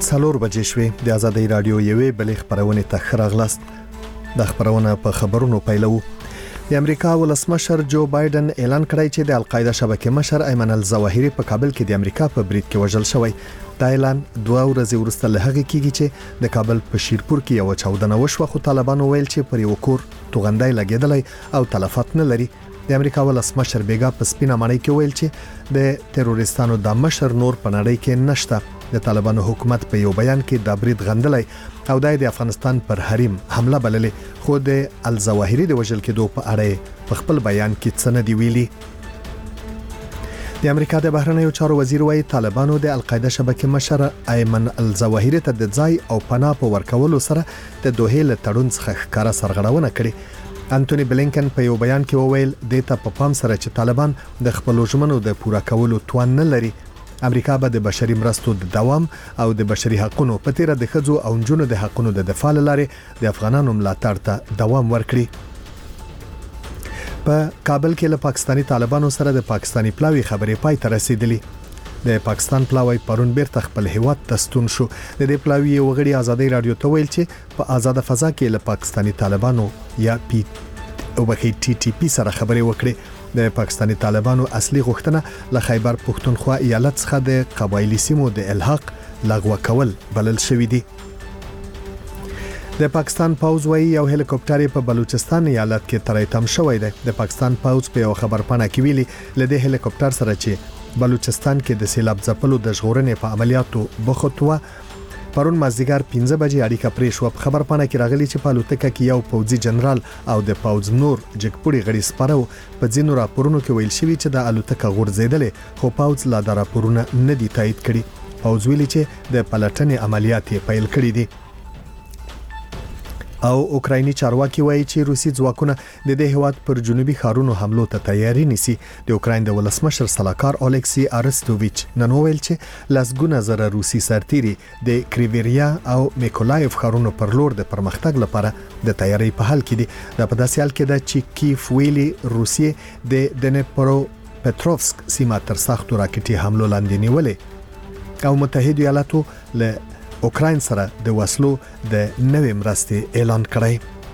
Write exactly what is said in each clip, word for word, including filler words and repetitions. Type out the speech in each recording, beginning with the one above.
څلور بجې شوې د آزادۍ رادیو یوې بلې خبرونه ته خراغلاست. د خبرونه په خبرونو پیلو. د امریکا ولسمشر جو بایدن اعلان کړی چې د القاعده شبکې مشر ایمن الظواهری په کابل کې د امریکا په برید کې وژل شوی. دا اعلان دوه ورځې وروسته له هغه کېږي چې د کابل په شیرپور کې یو چاودنه وشوه، خو طالبانو ویل چې پر یو کور توغندای لګیدلی او تلفات نه لري. د امریکا ولسمشر بیګا په سپینه مړی کې ویل چې د تروریستانو د مشر نور په نړۍ کې نشته. د طالبانو حکومت په یو بیان کې د برید غندلای او د افغانستان پر حریم حمله بللې، خو د الظواهری د وژل کېدو په اړه په خپل بیان کې څه نه دی ویلي. د امریکا د بهرنیو چارو وزیر وايي طالبانو د القاعده شبکې مشر ایمن الظواهری ته د ځای او پناه په ورکولو سره د دوه له تړون څخه ښکارا سرغړونه کړې. انټونی بلینکن په یو بیان کې وویل د ته په پام سره چې طالبان د خپل ژمنو د پوره کولو توان نه لري. امریکا به د بشري مرستو د دوام او د بشري حقوقو په تیر د ښځو او نجونو د حقوقو د دفاع لپاره د افغانانو ملاتړ ته دوام ورکړي. په کابل کې له پاکستانی طالبانو سره د پاکستانی پلاوی خبرې پای ته رسیدلې. د پاکستان پلاوی پرون بیرته خپل هیواد ته ستون شو. د دې پلاوی وګړي آزادۍ رادیو ته ویل چې په آزاد فضا کې له پاکستانی طالبانو یا پی او بخې ټي ټي پی سره خبرې وکړي. د پاکستانی طالبانو اصلي غوښتنه له خیبر پښتونخوا ایالت څخه د قبایلی سیمو د الحاق لغوه کول بلل شوې دي. د پاکستان پوځ وايي یو هلیکوپټر په بلوچستان ایالت کې تریتم شوی دی. د پاکستان پوځ په یو خبرپاڼه کې ویلي لدې هلیکوپټر سره چې بلوچستان کې د سیلاب ځپلو د ژغورنې په عملیاتو بوختوه پرون مازدیګر پنځه بجې اړیکه پرې شو. په خبرپاڼه کې راغلي چې په الوتکه کې یو پوځي جنرال او د پوځ نور جګپوړي غړي سپارو. په ځینو راپورونو کې ویل شوی چې د الوتکه غورځیدلې، خو پوځ لا د راپورونه نه دي تایید کړي. پوځ ویلي چې د پلټنې عملیات یې پیل کړي دي. او اوکرایني چارواکي وایي چې روسي ځواکونه د دې هیواد پر جنوبي ښارونو حملو ته تیاری نیسي. د اوکراین د ولسمشر سلاکار الیکسی ارستوویچ نن ویل چې لسګونه زره روسي سرتیري د کریویریا او میکولایف ښارونو پر لور د پرمختګ لپاره د تیاری په حال کې دي. د په داسې حال کې د چې کیف ویلي روسیې د دنپرو پټروفسک سیمه تر سختو راکټي حملو لاندې نیولې او متحده ایالاتو له اوکراین سره د وسلو د نوې مرستې اعلان کړی.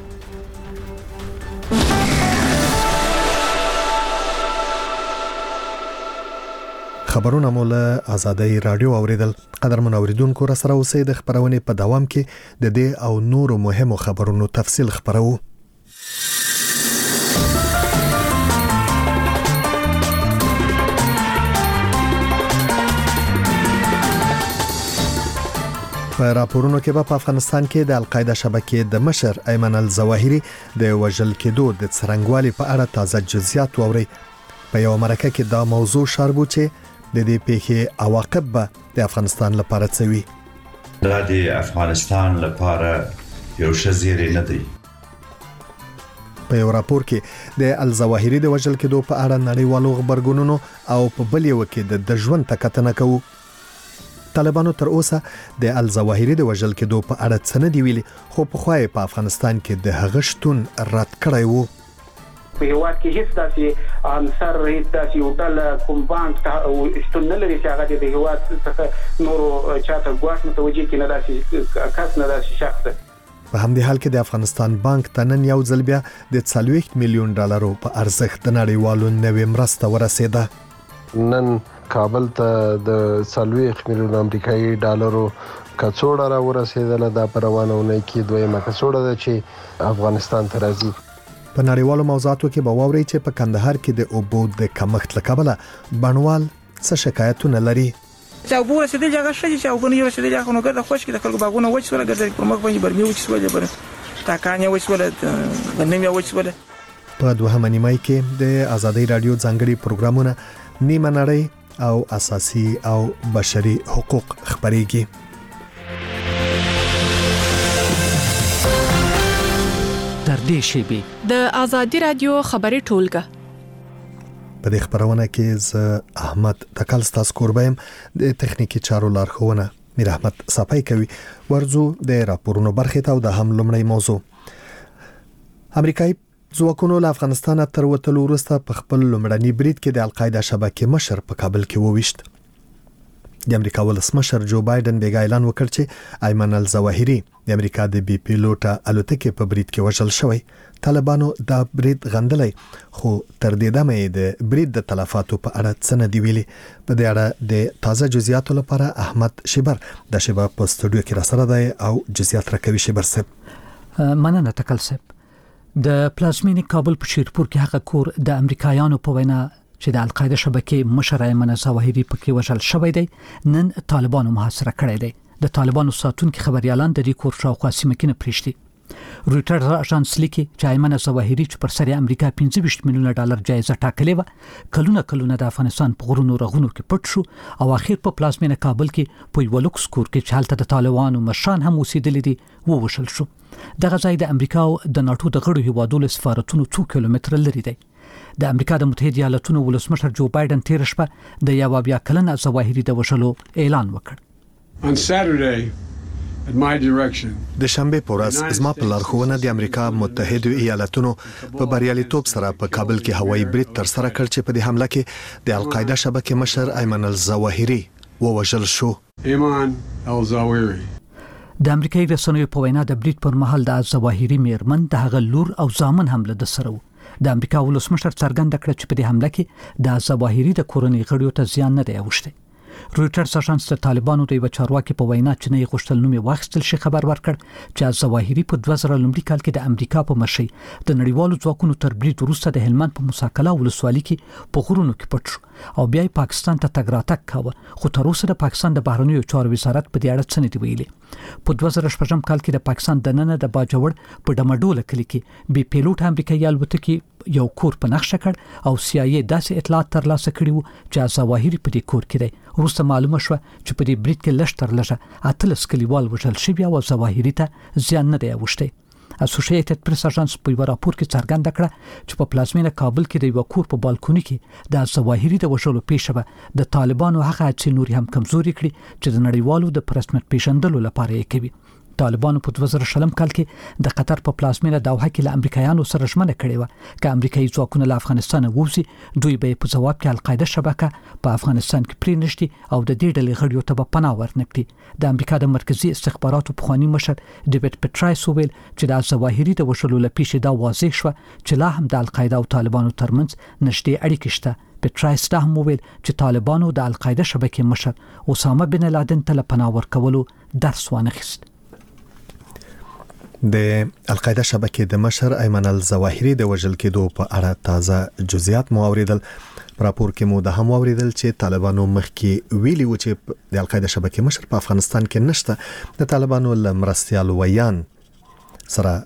خبرونه مو له آزادۍ رادیو اوریدل. قدرمن اوریدونکو را سره اوسئ. د خبرونې په دوام کې د دې او نورو مهمو خبرونو تفصیل خبرو. په راپورونو کې په افغانستان کې د القاعده شبکې د مشر ایمن الظواهری د وژل کېدو د څرنګوالي په اړه تازه جزئیات ووري. په یو مرکه کې دا موضوع شاربو چې د دې پیښې عواقب به د افغانستان لپاره څه وي. دا د افغانستان لپاره یو شزيري نه دی. په یو راپور کې د الظواهری د وژل کېدو په اړه نړیوالو خبرګونونو او په بل یو کې د ژوند تکتنه کوي. طالبانو تر اوسه د الظواهری د وژل کېدو په اړه څه نه دی ویلي، خو په خوای په افغانستان کې د هغه شتون رد کړی وو. په هیواد کې هیڅ داسې عنصر هیڅ داسې یو ډول کوم بانک او شتون نه لري چې هغه د هیواد څخه نورو چاته ګواښ متوجه کړي، نه داسې کس نه داسې شخص. په همدې حال کې د افغانستان بانک ته نن یو ځل بیا د څلوېښت میلیون ډالرو په ارزښت د نړیوالو نوې مرسته ورسېده. نن کابل ته د څلوېښت میلیون امریکایي ډالرو کڅوړه را ورسېدله. دا په روانونه کې دویمه کڅوړه ده چې افغانستان ته راځي. په نړیوالو موضوعاتو کې به واوري چې په کندهار کې د اوبو د کمښت له کبله بڼوال څه شکایتونه لري. چې اوبو رسېدل هغه شي چې اوبو نه رسېدل هغه نو ګرځي خوش کې د خلکو باغونه وچ سره ګرځي پر مخ باندې برمي وچ سره بر تاکانه وچ سره غنمه وچ سره. په دوهمه نیمه کې د آزادۍ رادیو ځانګړي پروګرامونه نیمه نړۍ او اساسي او بشري حقوق خبريږي. تر دې شیبې د آزادۍ رادیو خبري ټولګه په دې خبرونه کې ز احمد تکل ستاسو کوربایم د تخنیکی چارو لارښوونه میر احمد صفای کوي. ورزو د راپورونو برخه ته او د هم لمړی موضوع امریکایي ځواکونو له افغانستان تر وتلو وروسته په خپل لومړني برید کې د القاعده شبکې مشر په کابل کې وويشت. د امریکا ولسمشر جو بایدن بیګا اعلان وکړ چې ایمن الظواهری د امریکا د بي پیلوټه الوتکې په برید کې وژل شوی. طالبانو دا برید غندلای خو تر دې دمه د برید د تلفاتو په اړه څه نه دی ویلي. په دې اړه د تازه جزئیاتو لپاره احمد شیبر د شیبر په استودیو کې را سره دی او جزئیات راکوي. شیبر صاحب مننه تکل صاحب. د پلازمینې کابل په شیرپور کې هغه کور د امریکایانو په وینا چې د القاعده شبکې مشر ایمن الظواهری پکې وژل شوی دی نن طالبانو محاصره کړی دی. د طالبانو ساتونکو خبريالان د دې کور شاوخوا سیمه کې نه پریشتي. رويټرز اژانس لیکي چې ایمن الظواهری چې پر سر امریکا پنځه ویشت میلیونه ډالر جایزه ټاکلې و کلونه کلونه د افغانستان په غرونو رغونو کې پټ شو او اخر په پلازمینه کابل کې په یو لوکس کور کې چالت د طالبانو مشران هم اوسېدل دي ووشل شو. دغه ځای د امریکا او د ناتو د غړو هیوادونو سفارتونو څو کیلومتر لري دی. د امریکا د متحده ایالاتونو ولسمشر جو بایدن تیر شپه د یو بیا کلن الظواهری د وشلو اعلان وکړ. On Saturday at my direction د شنبه په ورځ زما په لارښوونه د امریکا متحده ایالاتونو په بریالیتوب سره په کابل کې هوایي برید تر سره کړ چې په دې حمله کې د القاعده شبکې مشر ایمن الظواهری ووژل شو. ایمان الظواهری د امریکایي رسنیو په وینا د برید پر مهال د الظواهری میرمن د هغه لور او ځامن حمله د سره و. د امریکا ولسمشر څرګنده کړ چې په دې حمله کې د الظواهری د کورنۍ غړیو ته زیان نه دی اوښتی. رويټرز اژانس د طالبانو د یو چارواکي په وینا چې نه غوښتل نوم واخیستل شي خبر ورکړ چې الظواهری په دوه زره لومړي کال کې د امریکا په مشرۍ د نړیوالو ځواکونو تر برید وروسته د هلمند په موسی قلعه ولسوالۍ کې په غرونو کې پټ شو او بیا پاکستان ته تګ راتګ کاوه خو تر اوسه د پاکستان د بهرنیو چارو وزارت په دې اړه څه نه دی ویلي. په دوه زره شپږم کال کې د پاکستان د ننه د باجوړ په ډمډوله کلی کې بي پیلوټ امریکایي الوتکې یو کور په نقشه کړ او سی آی ای داسې اطلاعات ترلاسه کړي وو چې الظواهری په دې کور کې دی. وروسته معلومه شو چې په دې برید کې لږ تر لږه اتلس کلیوال وژل شوي او الظواهری ته زیان نه دی اوښتی. اسوسییټډ پریس اژانس په یو راپور کې څرګنده کړه چې په پلازمینه کابل کې د یو کور په بالکونی کې د الظواهری د وژلو پیښه د طالبانو هغه چې نور هم کمزوري کړي چې د نړیوالو د پرسمت پیژندلو لپاره یې کوي. طالبانو په دوه زره شلم کال کې د قطر په پلازمینه دوحه کې له امریکایانو سره ژمنه کړې و چې امریکایي ځواکونه له افغانستان ووځي دوی به په جواب کې القاعده شبکه په افغانستان کې پرې نشي او د دې ډلې غړیو ته به پناه ورنکړي. د امریکا د مرکزی استخباراتو پخوانی مشر ډیوډ پټرایس وویل چې د الظواهری د وشلو لپاره دا واضح شو چې لا هم د القاعده او طالبانو ترمنځ نږدې اړیکې شته. پټرایس دا هم وویل چې طالبانو د القاعده شبکې مشر اسامه بن لادن ته پناه ورکولو درس وانخیست. د القاعده شبکې د مشر ایمن الظواهری د وژل کېدو په اړه تازه جزئیات مو اوریدل. راپور کې مو د هم اوریدل چې طالبانو مخکې ویلي و چې د القاعده شبکې مشر په افغانستان کې نشته. د طالبانو لمرستيال ویان سره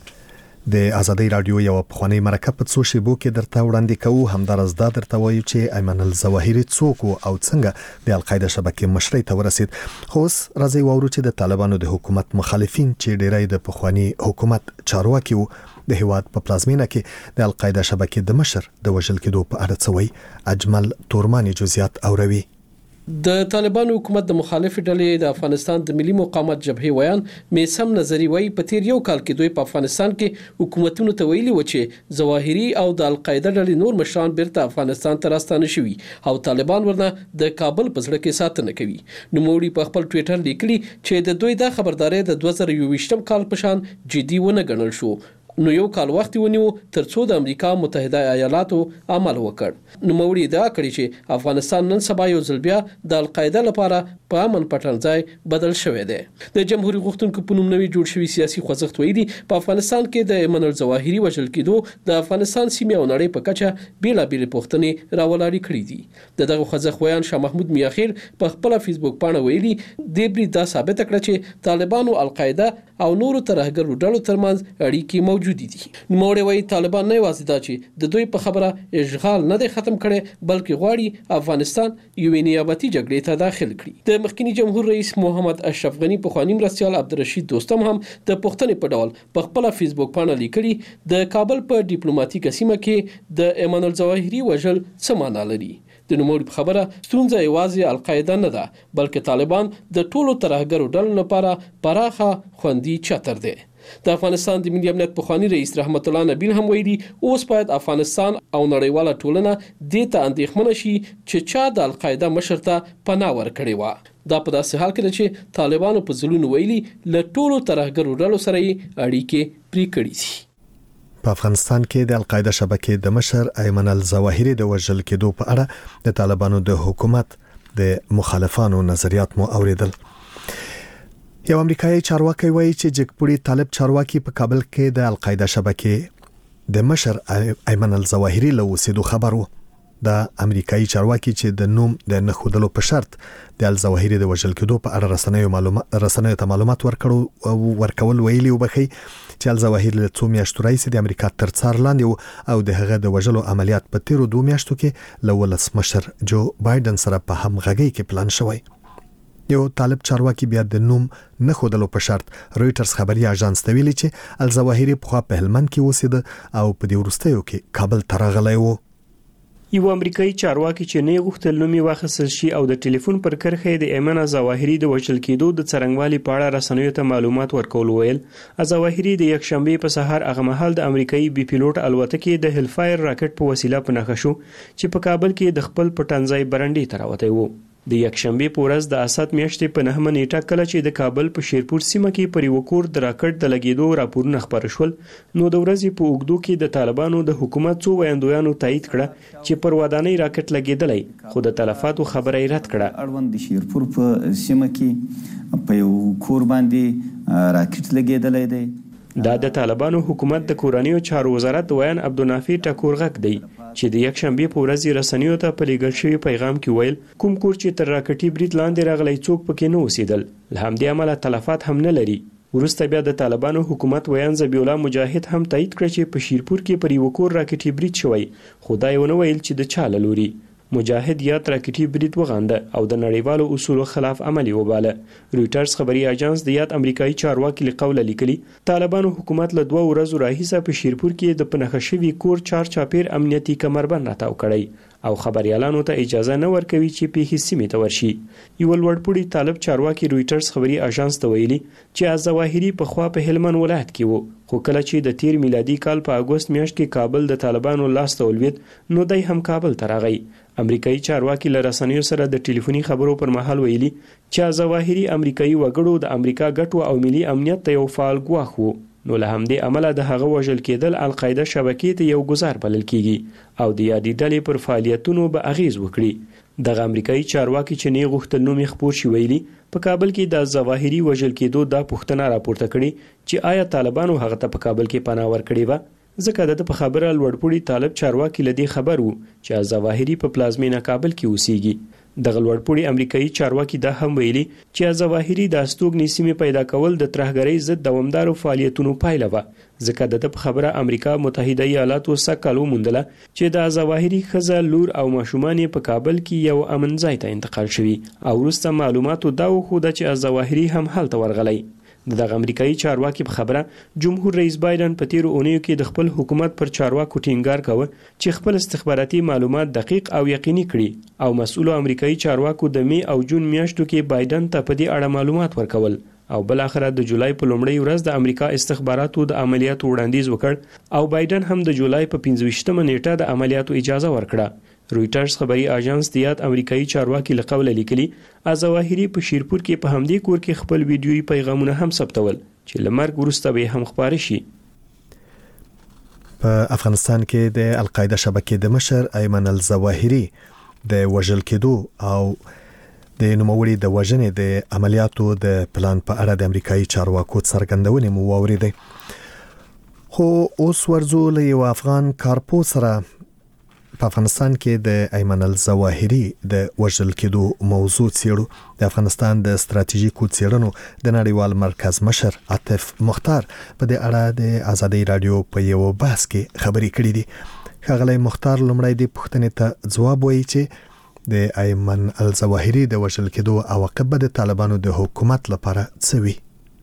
د ازادي رادیو یو پخوانی مرکه په څو شیبو کې درته وړاندې کوو. همدارس دا درته وایو چې ایمن الظواهری څوک او څنګه د القاعده شبکې مشرۍ ته ورسید. خو اوس راځي وورو چې د طالبانو د حکومت مخالفین چې ډیری د پخوانی حکومت چارواکي وو د هواد په پلازمینه کې د القاعده شبکې د مشر د وژل کېدو په اړه څه وایي. اجمل تورمانی جزئیات اوروي. د طالبانو حکومت د مخالف ډلې د افغانستان د ملي مقاومت جبهې ویان میسم نظری وایي په تیر یو کال کې دوی په افغانستان کې حکومتونو ته ویلي و چې ظواهری او د القاعده ډلې نور مشران بیرته افغانستان ته راستانه شوي او طالبان ورنه د کابل په زړه کې ساتنه کوي. نوموړي په خپل ټوئیټر لیکلي چې د دوی د خبرداري د دوه زره یوویشتم کال په شان جدي ونه ګڼل شو نو یو کال وخت ونیو ترڅو د امریکا متحده ایالاتو عمل وکړ. نوموړي ادعا کړې چې افغانستان نن سبا یو ځل بیا د القاعده لپاره په امن پټنځای بدل شوی دی. د جمهوریت غوښتونکو په نوم نوي جوړ شوی سیاسي خوځښت ویلي په افغانستان کې د ایمن الظواهری وژل کېدو د افغانستان سیمه او نړۍ په کچه بیلابېل پوښتنې راولاړې کړې دي. دغه خوځښت ویان شاه محمود میاخیل په خپل فیسبوک باندې ویلي د برید دا ثابت کړ چې طالبانو القاعده او نورو ترهګرو ډلو ترمنځ اړیکې موجود دي. نوموړي وایي طالبان نه یوازې دا چې د دوی په خبره اشغال نه دی ختم کړي بلکې غواړي افغانستان یو نیابتي جګړې ته داخل کړي. د مخکنی جمهور رئیس محمد اشرف غنی په خوانیم مرستيال عبدالرشید دوستم هم د پښتنې په ډول په خپل فیسبوک باندې لیکلي د کابل په ډیپلوماټیک سیمه کې د ایمن الظواهری وژل څه معنا لري. د نوموړي په خبره ستونزه یوازې القاعده نه ده بلکې طالبان د ټولو ترهګرو ډلو لپاره پراخه خوندي چتر دی. د افغانستان د ملي امنیت پخوانی رئیس رحمت الله نبیل هم ویلي اوس باید افغانستان او نړیواله ټولنه د ته اندېښمنه شي چې چا د القاعده مشر ته پناه ورکړې و. دا په داسې حال کې ده چې طالبانو په ځلونو ویلي له ټولو ترهګرو ډلو سره یې اړیکې پرې کړې دي. په افغانستان کې د القاعده شبکې د مشر ایمن الظواهری د وژل کېدو په اړه د طالبانو د حکومت د مخالفانو نظریات مو اوریدل. یو امریکایي چارواکي وایي چې جګپوړي طالب چارواکي په کابل کې د القاعده شبکې د مشر ایمن الظواهری له اوسېدو خبرو. د امریکایي چارواکي چې د نوم د نخودلو په شرط د الظواهری د وژل کېدو په اړه رسنیو معلومات رسنیو ته معلومات ورکړو او ورکول ویلي وبخي چې الظواهری له څو میاشتو راځي د امریکا تر څار لاندې او د هغه د وژلو عملیات په تیرو دوه میاشتو کې له ولسمشر جو بایدن سره په همغږي کې پلان شوی. یو طالب چارواکي بیا د نوم نه خودلو په شرط رويټرز خبري اژانس ته ویلي چې الظواهری په خوا په هلمند کې اوسېد او په دې وروستیو کې کابل ته راغلی و. یو امریکایي چارواکي چې نه غوښتل نوم یې واخیستل شي او د ټلیفون پر کرښه د ایمن الظواهری د وژل کېدو د څرنګوالي په اړه رسنیو ته معلومات ورکول ویل الظواهری د یکشنبه په سهار هغه مهال د امریکایي بي پیلوټ الوتکې د هلفایر راکټ په وسیله په نښه شو چې په کابل کې د خپل پټنځای برنډي ته راوتی و. د یکشنبه په ورځ د اسات میاشتې په نهمه نیټه کله چې د کابل په شیرپور سیمه کې پر یو کور د راکټ د لګیدو راپورونه خبر شول نو د ورځې په اوږدو کې د طالبانو د حکومت څو ویاندویانو تایید کړه چې پر ودانۍ راکټ لګیدلی خو د تلفاتو خبره یې رد کړه. اړوند د شیرپور په سیمه کې په یو کور باندې راکټ لګیدلی دی. دا د طالبانو حکومت د کورنیو چارو وزارت ویان عبدالنافع ټکور غک دی چې د یکشنبه په ورځ رسنیو ته په لېږل شوی پیغام کې ویل کوم کور چې تر راکټي برید لاندې راغلی څوک پکې نه اوسېدل له همدې امله تلفات هم نه لري. وروسته بیا د طالبانو حکومت ویان ذبیح الله مجاهد هم تایید کړ چې په شیرپور کې پر یو کور راکټي برید شوی خو دا یې ونه ویل چې د چا له لوري. مجاهد یا راکټي برید وغانده او د نړیوالو اصولو خلاف عملی وباله. رويټرز خبري اژانس د یاد امریکایي چارواکي لقوله لیکلي طالبانو حکومت له دوه ورځو راهیسه په شیرپور کې د پنهخشوي کور چار چاپیر امنیتي کمربند راتاو کړی او خبريالانو ته اجازه نه ورکوي چې په هیڅ سیمه ته ورشي. یو لوړپوړي طالب چارواکي رويټرز خبري اژانس ته ویلي چې الظواهری په خوا په هلمند ولایت کې وو خو کله چې د تیر میلادي کال په اگست میاشت کې کابل د طالبانو لاس ته ولوید نو دای هم کابل ته راغی. امریکایي چارواکي له رسنیو سره د ټلیفوني خبرو پر مهال ویلي چې الظواهری امریکایي وګړو د امریکا ګټو او ملي امنیت ته یو فعال ګواښ وو نو له همدې عمله د هغه وژل کېدل القاعده شبکې ته یو گزار بلل کیږي او د یادې ډلې پر فعالیتونو به اغیز وکړي. دغه امریکایي چارواکي چې نه غوښتل نوم یې خپور شي ویلي په کابل کې د الظواهری وژل کېدو دا پوښتنه راپورته کړي چې آیا طالبانو هغه ته په کابل کې پناه ورکړې و ځکه د په خبره لوړپوړي طالب چارواکي لدی خبر وو چې الظواهری په پلازمینه کابل کې اوسېږي. د لوړپوړي امریکایي چارواکي دا هم ویلي چې الظواهری د استوګنې سیمې پیدا کول د ترهګرۍ ضد دوامدارو فعالیتونو پایله و ځکه د په خبره امریکا متحده ایالاتو سکهلو موندله چې د الظواهری ښځه لور او ماشومان په کابل کې یو امن ځای ته انتقال شوي او وروسته معلوماتو دا وښوده چې الظواهری هم هلته ورغلی. دغه امریکایي چارواکي په خبره جمهور رئیس بایدن په تیر اونیو کې د خپل حکومت پر چارواکو ټینګار کاوه چې خپل استخباراتي معلومات دقیق او یقیني کړي او مسؤل امریکایي چارواکو د می او جون میاشتو کې بایدن ته په دې اړه معلومات ورکول او بل اخر د جولای په لومړۍ ورځ د امریکا استخباراتو د عملیاتو وړاندیز وکړ او بایدن هم د جولای په پنځه ویشتمه نیټه د عملیاتو اجازه ورکړه. رويټرز خبري اژانس د یاد امریکایي چارواکي لقوله لیکلي الظواهری په شیرپور کې په همدې کور کې خپل ویډیويي پیغامونه هم ثبتول چې لمرګ وروسته به هم خبري شي. په افغانستان کې د القاعده شبکې د مشر ایمن الظواهری د وژل کېدو او د نوموړي د وژنې د عملیاتو د پلان په اړه د امریکایي چارواکو څرګندونې مو واوریدې. خو اوس ورزو له یو افغان کارپو سره په افغانستان کې د ایمن الظواهری د وژل کېدو موضوع څیړو. د افغانستان د ستراتیژیکو څیړنو د نړیوال مرکز مشر عاطف مختار په دې اړه د آزادۍ رادیو په یو بحث کې خبرې کړې دي. ښاغلی مختار لومړی د پوښتنې ته ځواب وایي چې د ایمن الظواهری د وژل کېدو عواقب د طالبانو د حکومت لپاره څه وي؟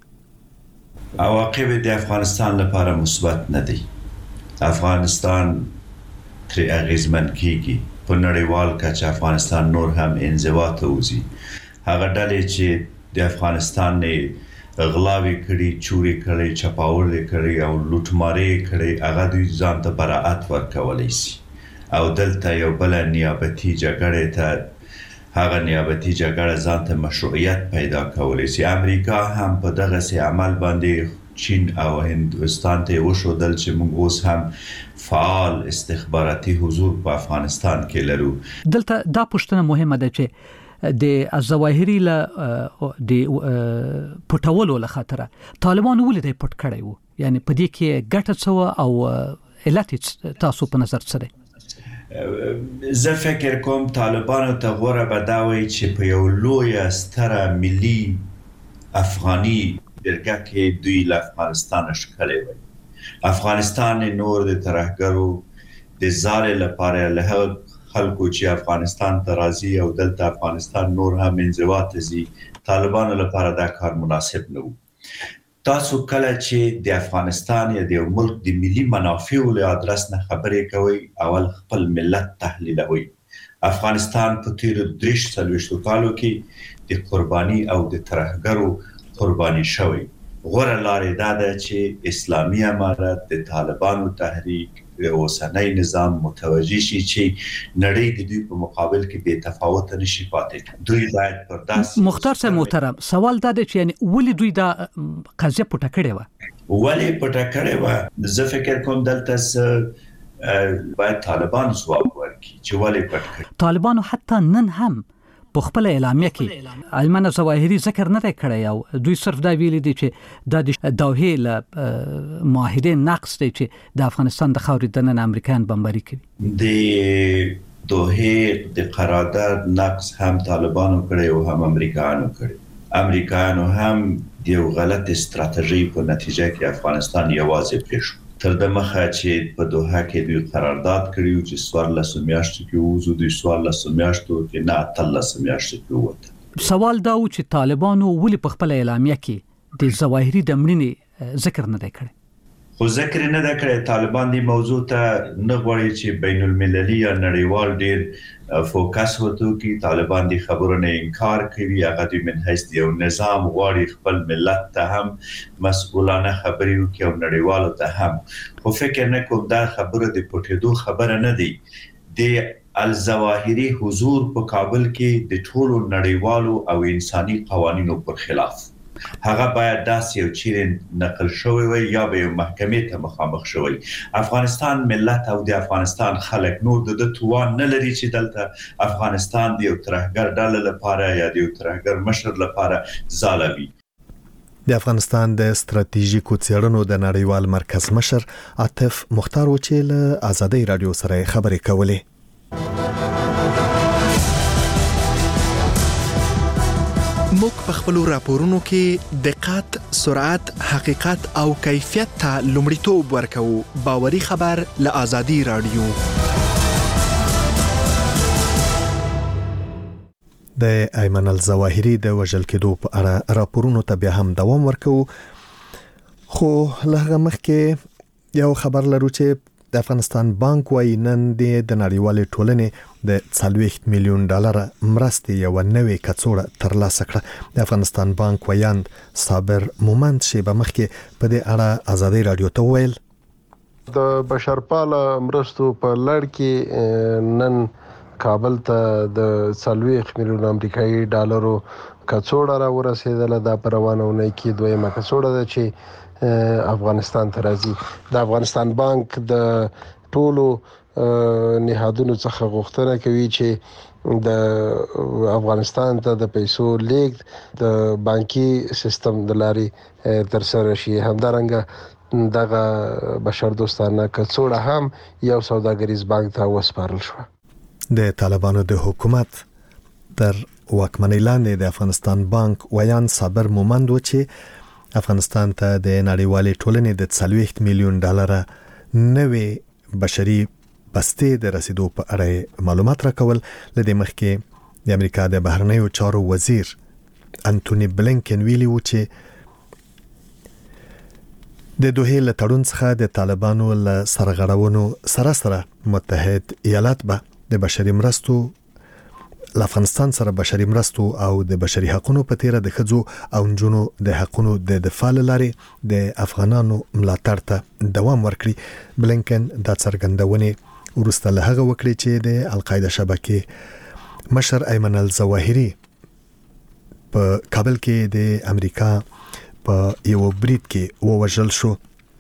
عواقب د افغانستان لپاره مثبت نه دي. افغانستان تر اغیزمن کیږي په نړیوال کچه افغانستان نور هم انزوا ته وځي. هغه ډلې چې د افغانستان نه غلاوي کړي چوري کړي چپاول کړي او لوټماري کړي هغه دوی ځان ته براءت ورکولای شي او دلته یو بل نیابتي جګړه ته هغه نیابتي جګړه ځان ته مشروعیت پیدا کولای شي. امریکا هم په دغه سي عمل باندې چین او هندوستان ته وشودل چې موږ اوس هم فعال استخباراتي حضور په افغانستان کې لرو. دلته دا پوښتنه مهمه ده چې د الظواهري له د پټولو له خاطر طالبان ولې د پټ کړی وو، یعنی په دې کې ګټه څه او علت تاسو په نظر څه ده؟ زه فکر کوم طالبانو ته غوره بداوي چې په یو لوی ستره ملي افغاني برګه کې دوی له افغانستان شکلې وي. افغانستان نور د ترهګرو د زال لپاره له خلکو چې افغانستان ته راځي او دلته افغانستان نور هم انزوا ته ځي، طالبانو لپاره دا کار مناسب نه و. تاسو کله چې د افغانستان یا د یو ملک د ملي منافعو له ادرس نه خبرې کوي، اول خپل ملت تحلیلوي. افغانستان په تیر دریش څلوېښتو کالو کې د قرباني او د ترهګرو قرباني شوی. غوره لارې دا ده چې اسلامي امارت د طالبانو تحریک د اوسنۍ نظام متوجي شي چې نړۍ د دوی په مقابل کې بې تفاوت نشي پاتې. دوی باید پر داسې مختار صاحب محترم، سوال دا دی چې یعنی ولې دوی دا قضیه پټه کړې و؟ ولې پټه کړې و؟ زه فکر کوم دلته باید طالبان ځواب ورکړي چې ولې پټ کړي. طالبانو حتی نن هم په خپل اعلامیه کې ایمن ظواهري ذکر نه کړی او دوی صرف دا ویلي دي چې د دوحې له معاهده نقض دی چې د افغانستان د خاورې دننه امریکایان بمباري کوي. د دوحې د قرارداد نقض هم طالبانو کړی او هم امریکایانو کړی. امریکایانو هم د یو غلط استراتیژي په نتیجه کې افغانستان یوازې پریښود. تر د مخه چې په دوحه کې دوی قرارداد کړیو چې څوارلس میاشتې کې وځو، دوی څوارلس میاشتو کې نه اتلس میاشتې کې ووتل. سوال دا و چې طالبانو ولې په خپل اعلامیه کې د ظواهري د مړینې ذکر نه دی کړی؟ خو ذکر نه دی کړی. طالبان دې موضوع ته نه غواړي چې بین المللي یا نړیوال ډېر فوکس وکړي. طالبان دې خبرو نه انکار کوي. هغه دوی من حیث یو نظام غواړي خپل ملت ته هم مسؤلانه خبرې وکړي او نړیوالو ته هم. خو فکر نه کوم دا خبره د پټېدو خبره نه دی. د الظواهري حضور په کابل کې د ټولو نړیوالو او انساني قوانینو پر خلاف. هغه باید داسې یو چیرې نقل شوی وي یا به یو محکمې ته مخامخ شوی. افغانستان ملت او د افغانستان خلک نور د توان نه لري چې دلته افغانستان د یو ترهګر ډله لپاره یا د یو ترهګر مشر لپاره ځالوي. د افغانستان د ستراتیژیکو څېړنو د نړیوال مرکز مشر عاطف مختار و چې له آزادۍ رادیو سره خبرې کولې. موږ په خپل راپورونو کې دقت، سرعت، حقیقت او کیفیت ته لومړیتوب ورکوو. باوري خبر له آزادۍ رادیو. د ایمن الظواهري د وژل کېدو په اړه راپورونو ته بیا هم دوام ورکوو، خو لږه مخکې یو خبر لرو چې د افغانستان بانک وايي نن د نړیوالې ټولنې د څلوېښت میلیون ډالر مرستې یو نوې کڅوړه ترلاسه کړه. د افغانستان بانک ویاند صابر مومند شیبه مخکې په دې اړه آزادۍ رادیو ته ویل د بشرپاله مرستو په لړ کې نن کابل ته د څلوېښت میلیون امریکایي ډالرو کڅوړه را ورسېدله. دا په روانه اونۍ کې دویمه کڅوړه ده چې افغانستان ته راځي. د افغانستان بانک د ټولو نهادونو څخه غوښتنه کوي چې د افغانستان ته د پیسو لیږد د بانکي سیستم د لارې تر سره شي. همدارنګه دغه بشردوستانه کڅوړه هم یو سوداګریز بانک ته وسپارل شو. د طالبانو د حکومت تر واکمنۍ لاندې د افغانستان بانک ویاند صابر مومند و چې افغانستان ته د نړیوالې ټولنې د څلوېښت میلیون ډالر نوې بشري بستې د رسیدو په اړه معلومات راکول. لدې مخکې د امریکا د بهرنیو چارو وزیر انټونی بلینکن ویلي و چې د دوحې له تړون څخه د طالبانو له سرغړونو سره سره متحد ایالات به د بشري مرستو له افغانستان سره بشري مرستو او د بشري حقوقو په تیره د خځو او نجونو د حقوقو د دفاع لاري د افغانانو ملاتړ ته دوام ورکړي. بلنکن د څرګندونې ورسته له هغه وکړي چې د القاعده شبکې مشر ایمن الظواهری په کابل کې د امریکا په یو برید کې ووژل شو.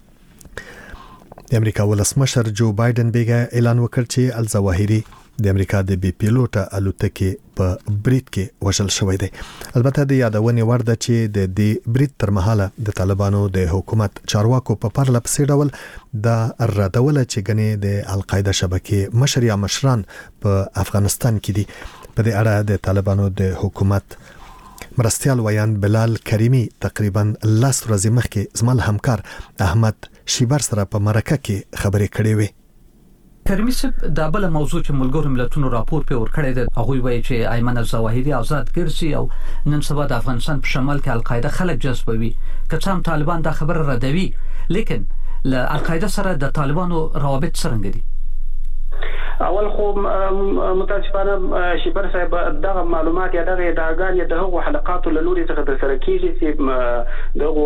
د امریکا ولسمشر جو بایدن بیګه اعلان وکړ چې الظواهری د امریکا د بي پیلوټه الوتکې په برید کې وژل شوی دی. البته د یادونې وړ ده چې د دې برید تر مهاله د طالبانو د حکومت چارواکو په پرله پسې ډول د ردوله چې غني د القاعده شبکې مشر یا مشران په افغانستان کې دي. په دې اړه د طالبانو د حکومت مرستيال ویان بلال کریمی تقریبا لاس ورځې مخکې زمال همکار احمد شیبر سره په مرکه کې خبرې کړې وې. کریمی صاحب دا بل موضوع چې ملګرو ملتونو راپور په ورکړی دی، هغه وایي چې ایمن الظواهری آزاد ګرځي او نن سبا د افغانستان په شمال کې القاعده خلک جذبوي. که څه هم طالبان دا خبره ردوي، لیکن له القاعده سره د طالبانو روابط څنګه دي؟ اول خو متاسفانه شیبر صاحب دغه معلومات یا دغه ادعاګانې د هغو حلقاتو له لوري څخه ترسره کیږي چې دغه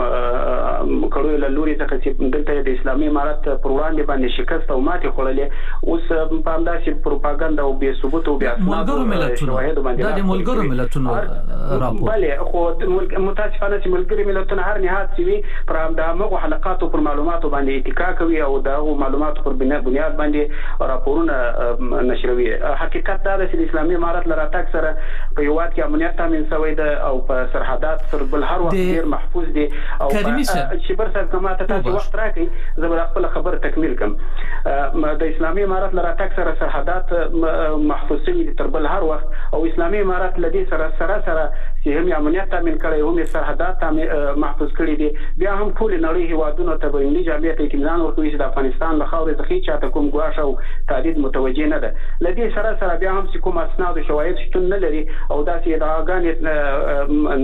کړو له لوري څخه چې دلته د اسلامي امارت پر وړاندې باندې شکست او ماتې خوړلې. اوس په همداسې پروپاګاندا او بې ثبوت او بې اسناد شواهد باندې د ملګرو ملتونو راپور بله خو متاسفانه چې ملګري ملتونه هر نهاد چې پر همدغه حلقاتو پر معلوماتو باندې اتکا کوي او دغه معلوماتو پر بنیاد باندې راپورونه نشروي. حقیقت دا چې د اسلامي امارت لراتک سره په یو وخت کې امنیت تامین شوی دی او په سرحدات سره بل هر وخت ډیر محفوظ دي. او شیبر صاحب کومه ته تاسو وخت راکړئ زه به خپل خبره تکمیل کوم. د اسلامي امارت لراتک سره سرحدات محفوظ دي تر بل هر وخت او اسلامي امارت لدی سره سره سره چې هم امنیت تامین کړي هم سرحدات محفوظ کړي دي. بیا هم ټول نړۍ هیوادونو ته به انډي جامعه ته اطمینان ورکوي چې د افغانستان له خاورې څخه چاته کوم ګواښ او تهدید متوجه نه ده. لدی سره سره بیا هم چې کوم اسناد او شواهد شتون نه لري او داسې ادعاګانې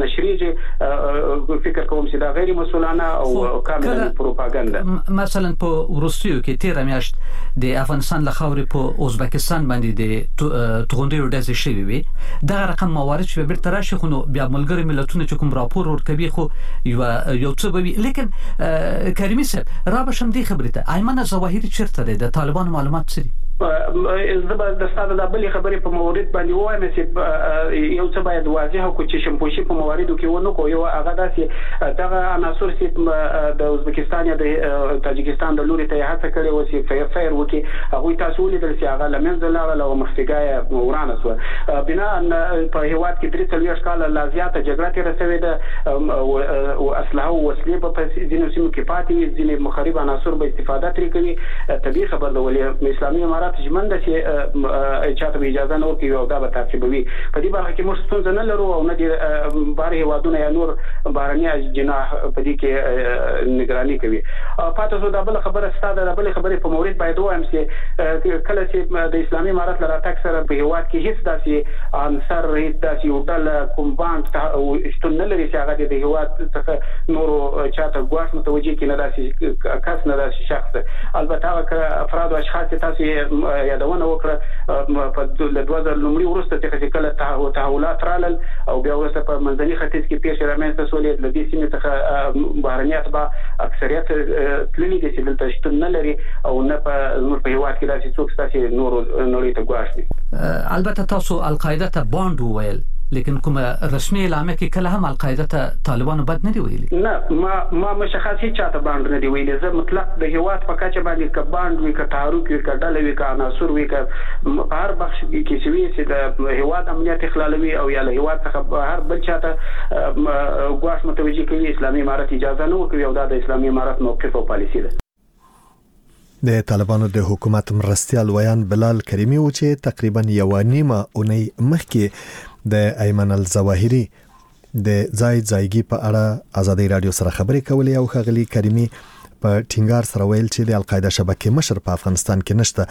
نشریږي، فکر کوم چې دا غیر مسؤلانه او کاملا پروپاګاندا. مثلا په روسیو کې تیر میاشت د افغانستان له خاورې په ازبکستان باندې د توغندیو ډزې شوې وي. دا رقم موارد چې بیرته راشي خو بیا ملګری ملتونه چې کوم راپور ورکوي خو یو یو څه به وي. لیکن کریمی صاحب را بشم دی خبرته ایمن الظواهری چیرته دی؟ د طالبان معلومات څه دي؟ زه د ستاسو د بلې خبرې په مورید باندې وایم چې یو څه باید واضح او چې شمپوشي په مواردو کې ونه کو. یو هغه داسې دغه عناصر چې د ازبکستان یا د تاجکستان د لوري ته هڅه کړې و چې فیر فیر وکړي، هغه تاسو ولیدل چې هغه لمنځه لاړل او مخفیګای ورانه شو. بنا په هیواد کې درې څلوېښت کاله لا زیاته جګړه تېره شوې ده او اسلحه او وسلې په ځینو سیمو کې پاتې وي، ځینې مخرب عناصر به استفاده ترې کوي. طبیعي خبر ده ولې اسلامي امارت ژمن ده چې چاته به اجازه نه ورکوي او دا به تعقیبوي. په دې برخه کې موږ ستونزه نه لرو او نه د بهر هیوادونه یا نور بهرني جناح په دې کې نگراني کوي. پاتې شو دا بل خبره ستاسو د بل خبرې په مورید باید وایم چې کله چې د اسلامي امارت لراتک سره په هیواد کې هیڅ داسې عنصر هیڅ داسې یو ډول کوم باند شتون نه لري چې هغه د هیواد څخه نورو چاته ګواښ متوجه کړي، نه داسې کس نه داسې شخص. البته هغه افراد او اشخاص تاسو یادونه وکړه په دوه زره لومړی وروسته چې کله تحولات رالل او بیا وروسته په منځني ختیځ کې پیښې رامنځته شولې، د دې سیمې څخه بهرني اتباع اکثریت تللي دي چې دلته شتون نه لري او نه په زموږ په هیواد کې داسې څوک شته چې نورو نړۍ ته ګواښ دي. البته تاسو القاعده ته باند وویل، لیکن کومه رسمي اعلان کې کله هم القاعده ته طالبانو بد نه دی ویلي؟ نه، ما ما مشخص هیڅ چاته باند نه دی ویلي. زه مطلق د هیواد په کچه باندې ک باند وی ک تحرک وی ک ډله وی ک عناصر وی ک هر بخش کې چې وی چې د هیواد امنیت اخلالوي او یا له هیواد څخه هر بل چاته ګواښ متوجه کوي، اسلامي امارت اجازه نه ورکوي او دا د اسلامي امارت موقف او پالیسي ده. د طالبانو د حکومت مرستيال ویان بلال کریمی و چې تقریبا یو نیمه اونۍ مخکې د ایمن الظواهری د ځای ځایګي په اړه ازادي رادیو سره خبرې کولې او خغلی کریمی په ټینګار سره ویل چې د القاعده شبکې مشر په افغانستان کې نشته.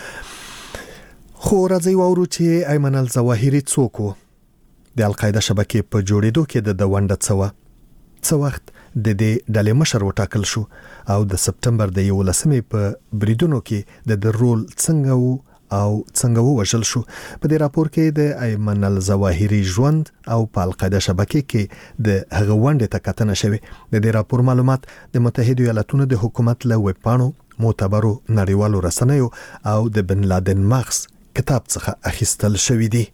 خو راځي وورو چې ایمن الظواهری څوک و، د القاعده شبکې په جوړېدو کې د دونده څوا څو وخت د دې ډلې مشر وټاکل شو او د سپټمبر د یولسمې په بریدونو کې د رول څنګه وو او څنګه ووژل شو. په دې راپور کې د ایمن الظواهری ژوند او په القاعده شبکې کې د هغه ونډې ته کتنه شوې. د دې راپور معلومات د متحده ایالاتونو د حکومت له ویب پاڼو، معتبرو نړیوالو رسنیو او د بن لادن مغز کتاب څخه اخیستل شوی دی.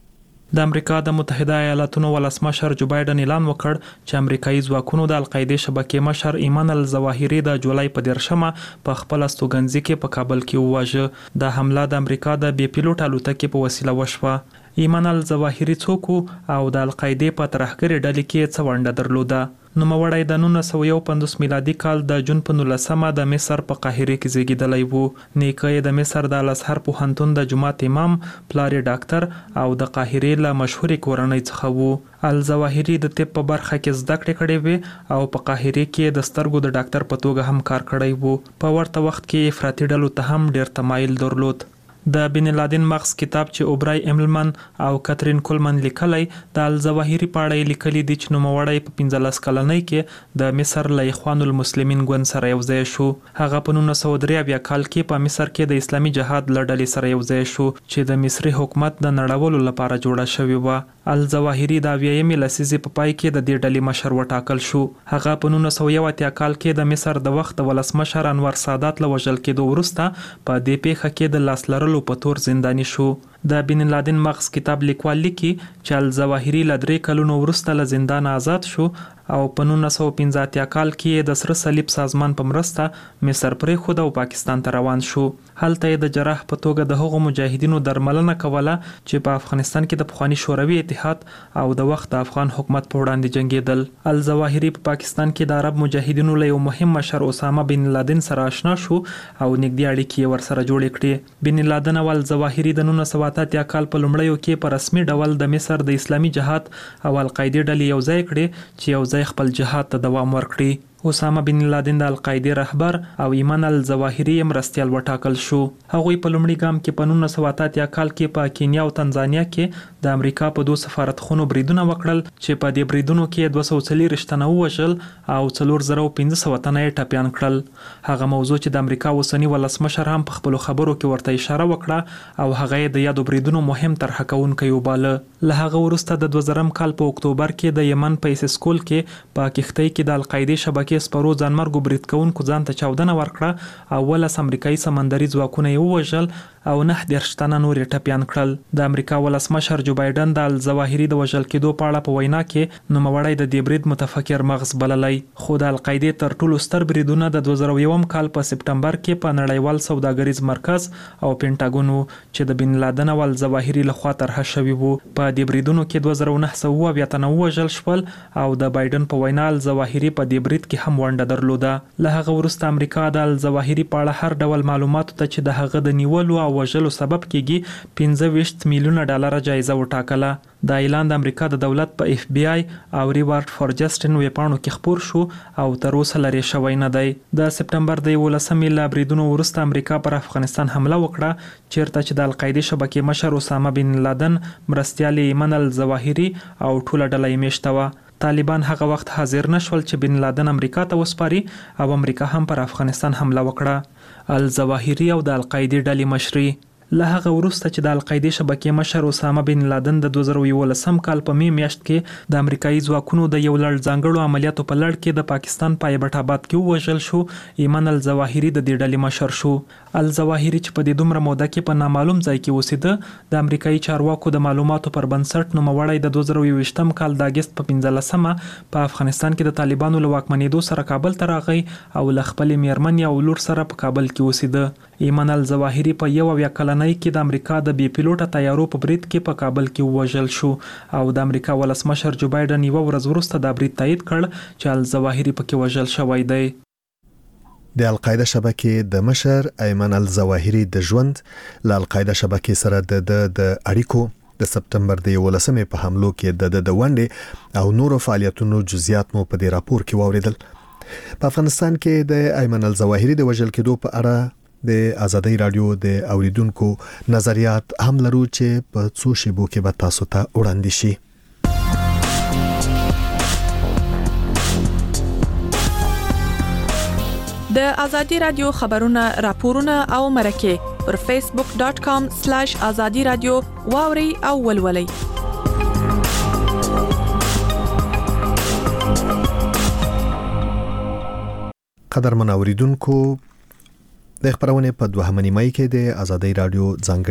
د امریکا د متحده ایالاتونو ولسمشر جو بایدن اعلان وکړ چې امریکایي ځواکونو د القاعده شبکې مشر ایمن الظواهری د جولای په دیرشمه په خپل استوګنځي کې په کابل کې وواژه. د حمله د امریکا د بي پیلوټ الوتکې په وسیله وشوه. ایمن الظواهری څوک او د القاعده په ترهګرې ډلې کې څه ونډه درلوده؟ نوموړی د نولس سوه یو پنځوس میلادي کال د جون په نولسمه د مصر په قاهره کې زیږیدلی وو. نیکه یې د مصر د الازهر پوهنتون د جماعت امام، پلار یې ډاکټر او د قاهره له مشهورې کورنۍ څخه وو. الظواهری د طب په برخه کې زده کړې کړې وې او په قاهره کې د سترګو د ډاکټر په توګه هم کار کړی وو. په ورته وخت کې افراطي ډلو ته هم ډېر تمایل درلود. د بن لادن مغز کتاب چې اوبرای ایملمن او کاترین کولمن لیکلی د الظواهری په اړه لیکلي دي چې نوموړی په پنځلس کلنۍ کې د مصر له اخوان المسلمین ګوند سره یو ځای شو. هغه په نولس سوه درې اویا کال کې په مصر کې د اسلامي جهاد له ډلې سره یو ځای شو چې د مصري حکومت د نړولو لپاره جوړه شوې وه. الظواهری د اویایمې لسیزې په پای کې د دې ډلې مشر وټاکل شو. هغه په نولس سوه یو اتیا کال کې د مصر د وخت د ولسمشر انور سادات له وژل کېدو وروسته په دې پیښه کې د لاس لرلو په تور زنداني شو. د بن لادن مغز کتاب لیکوال لیکي چې الظواهری له درې کلونو وروسته له زندان آزاد شو او په نولس سوه پنځه اتیا کال کې د سره صلیب سازمان په مرسته مصر پرېښود او پاکستان ته روان شو. هلته یې د جراح په توګه د هغو مجاهدینو درملنه کوله چې په افغانستان کې د پخواني شوروي اتحاد او د وخت د افغان حکومت په وړاندې جنګېدل. الظواهری په پاکستان کې د عرب مجاهدینو له یو مهم مشر اسامه بن لادن سره آشنا شو او نږدې اړیکې ورسره جوړې کړې. بن لادن او الظواهری د نولس سوه اتیا کال په لومړیو کې په رسمي ډول د مصر د اسلامي جهاد او القاعده ډلې یو ځای کړې چې یو ځای خپل جهاد ته دوام ورکړي. اسامه بن لادن د القاعده رهبر او ایمن الظواهری مرستیال وټاکل شو. هغوی په لومړي ګام کې په نولس سوه اته اتیا کال کې په کینیا او تنزانیا کې د امریکا په دوه سفارتخونو بریدونه وکړل چې په دې بریدونو کې دوه سوه څلوېښت تنه ووژل او څلور زره پنځه سوه تنه یې ټپیان کړل. هغه موضوع چې د امریکا اوسني ولسمشر هم په خپلو خبرو کې ورته اشاره وکړه او هغه یې د یادو بریدونو مهم طرحه کوونکی وباله. له هغه وروسته د دوه زرم کال په اکتوبر کې د یمن په اسکول کې په کښتۍ کې د القاعده شبکې سپرو ځانمرګو برید کوونکو ځان ته چاودنه ورکړه او ولس امریکایي سمندري ځواکونه یې ووژل او نه دېرش تنه نور یې ټپیان کړل. د امریکا ولسمشر جو بایدن د الظواهری د وژل کېدو په اړه په وینا کې نوموړی د دې برید متفکر مغز بللی. خو د القاعده تر ټولو ستر بریدونه د دوه زره یو کال په سپټمبر کې په نړیوال سوداګریز مرکز او پینټاګون چې د بن لادن او الظواهری لخوا طرحه شوي وو. په دې بریدونو کې دوه زره نهه سوه اویا تنه ووژل شول او د بایدن په وینا الظواهری په دې برید کې هم ونډه درلوده. له هغه وروسته امریکا د الظواهری په اړه هر ډول معلوماتو ته چې د هغه د نیولو او وژلو سبب کېږي پنځه ویشت میلیونه ډالر جایزه وټاکله. دا اعلان د امریکا د دولت په اف بی آی او ریوارډ فار جسټس ویبپاڼو کې خپور شو او تر اوسه لرې شوی نه دی. د سپټمبر د یولسمې له بریدونو وروسته امریکا پر افغانستان حمله وکړه چیرته چې د القاعده شبکې مشر اسامه بن لادن، مرستیال ایمن الظواهری او ټوله ډله یې میشته وه. طالبان هغه وخت حاضر نشول چې بن لادن امریکا ته وسپاري او امریکا هم پر افغانستان حمله وکړه. الظواهری او د القاعده ډلې مشري له هغه وروسته چې د القاعده شبکې مشر اسامه بن لادن د دوه زره یولسم کال په می میاشت کې د امریکایي ځواکونو د یو لړ ځانګړو عملیاتو په لړ کې د پاکستان په ایبټ آباد کې ووژل شو، ایمن الظواهری د دې ډلې مشر شو. الظواهری چې په دې دومره موده کې په نامعلوم ځای کې اوسېده د امریکایي چارواکو د معلوماتو پر بنسټ نوموړی د دوه زره یوویشتم کال د اګست په پنځلسمه په افغانستان کې د طالبانو له واکمنېدو سره کابل ته راغی او له خپلې میرمنې او لور سره په کابل کې اوسېده. ایمن الظواهری په یو اویا کلنۍ کې د امریکا د بي پیلوټه طیارو په برید کې په کابل کې ووژل شو او د امریکا ولسمشر جو بایدن یوه ورځ وروسته دا برید تایید کړ چې الظواهری پکې وژل شوی دی. د القاعده شبکې د مشر ایمن الظواهری د ژوند له القاعده شبکې سره د د اړیکو د سپټمبر د یولسمې په حملو کې د د ونډې او نورو فعالیتونو جزئیات مو په دې راپور کې واوریدل. په افغانستان کې د ایمن الظواهری د وژل کېدو په اړه د آزادۍ رادیو د اوریدونکو نظریات هم لرو چې په څو شیبو کې به تاسو ته وړاندې شي. د آزادۍ رادیو خبرونه، راپورونه او مرکه پر فیسبوک ډاٹ کام سلیش ازادي رادیو واوري او ولولئ. قدرمن اوریدونکو د خبرونه په دوهمه نیمه کې د ازادي رادیو ځنګ